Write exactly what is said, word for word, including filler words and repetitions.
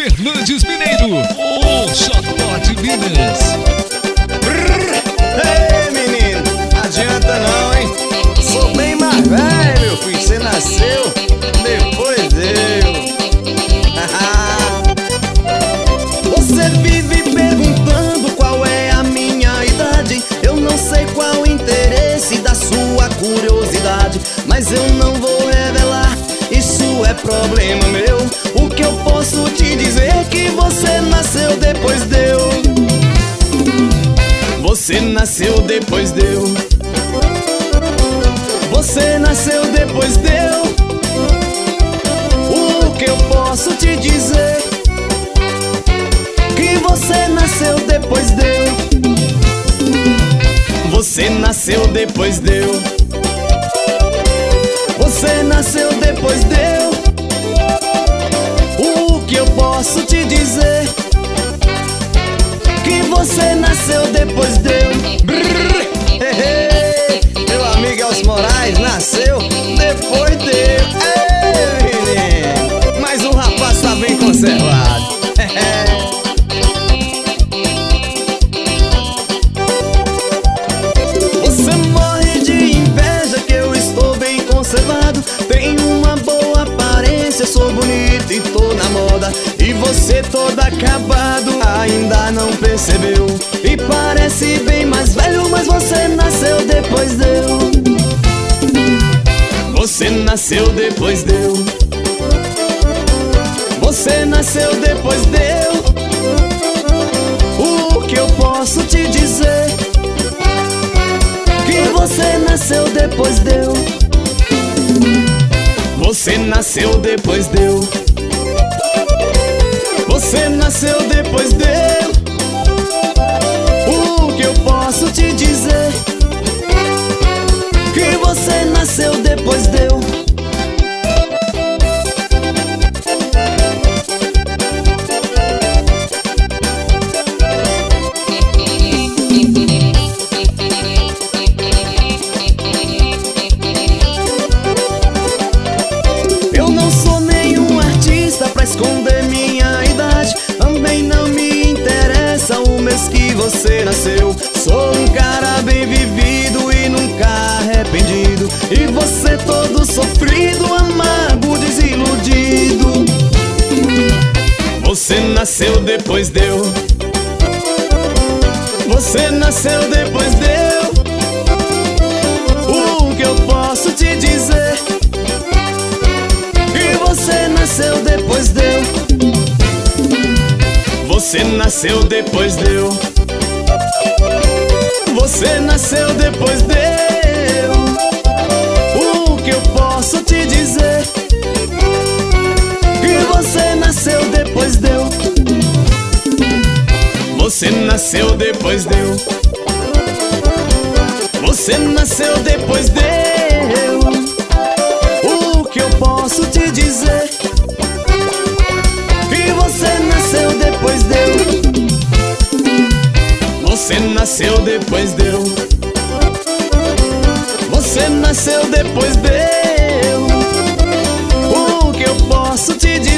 Fernandes Mineiro, o Xodó de Minas. Ei, menino, adianta não, hein? Sou bem mais velho, meu filho. Você nasceu depois eu. Você vive perguntando qual é a minha idade. Eu não sei qual o interesse da sua curiosidade, mas eu não vou revelar, isso é problema meu. O que eu posso te dizer é que você nasceu depois de eu. Você nasceu depois de eu. Você nasceu depois de eu. O que eu posso te dizer? Que você nasceu depois de eu. Você nasceu depois de eu. Você nasceu depois de eu. O que eu posso te dizer? Que você nasceu depois de eu. Brrr, hey, hey. Meu amigo Elcio Moraes nasceu depois de eu. Ei, menino, mas o rapaz tá bem conservado. Você morre de inveja que eu estou bem conservado. Tenho uma boa aparência, sou bonito e tô na moda. E você todo acabado, ainda não percebeu. E parece bem mais velho, mas você nasceu depois de eu. Você nasceu depois de eu. Você nasceu depois de eu. O que eu posso te dizer? Que você nasceu depois de eu. Você nasceu depois de eu. Você nasceu depois de eu. O que eu posso te dizer? Que você nasceu depois de eu. Eu não sou nenhum artista pra esconder minha idade. Também não me interessa o mês que você nasceu. Sou um cara bem vivido e nunca arrependido. E você todo sofrido, amargo, desiludido. Você nasceu depois de eu. Você nasceu depois de eu. O que eu posso te dizer? Que você nasceu depois de eu. Você nasceu depois de eu. Você nasceu depois de eu. O que eu posso te dizer? Que você nasceu depois de eu. Você nasceu depois de eu. Você nasceu depois de eu. O que eu posso te dizer? Que você nasceu depois de eu. Você nasceu depois de eu. Você nasceu depois de eu. O que eu posso te dizer?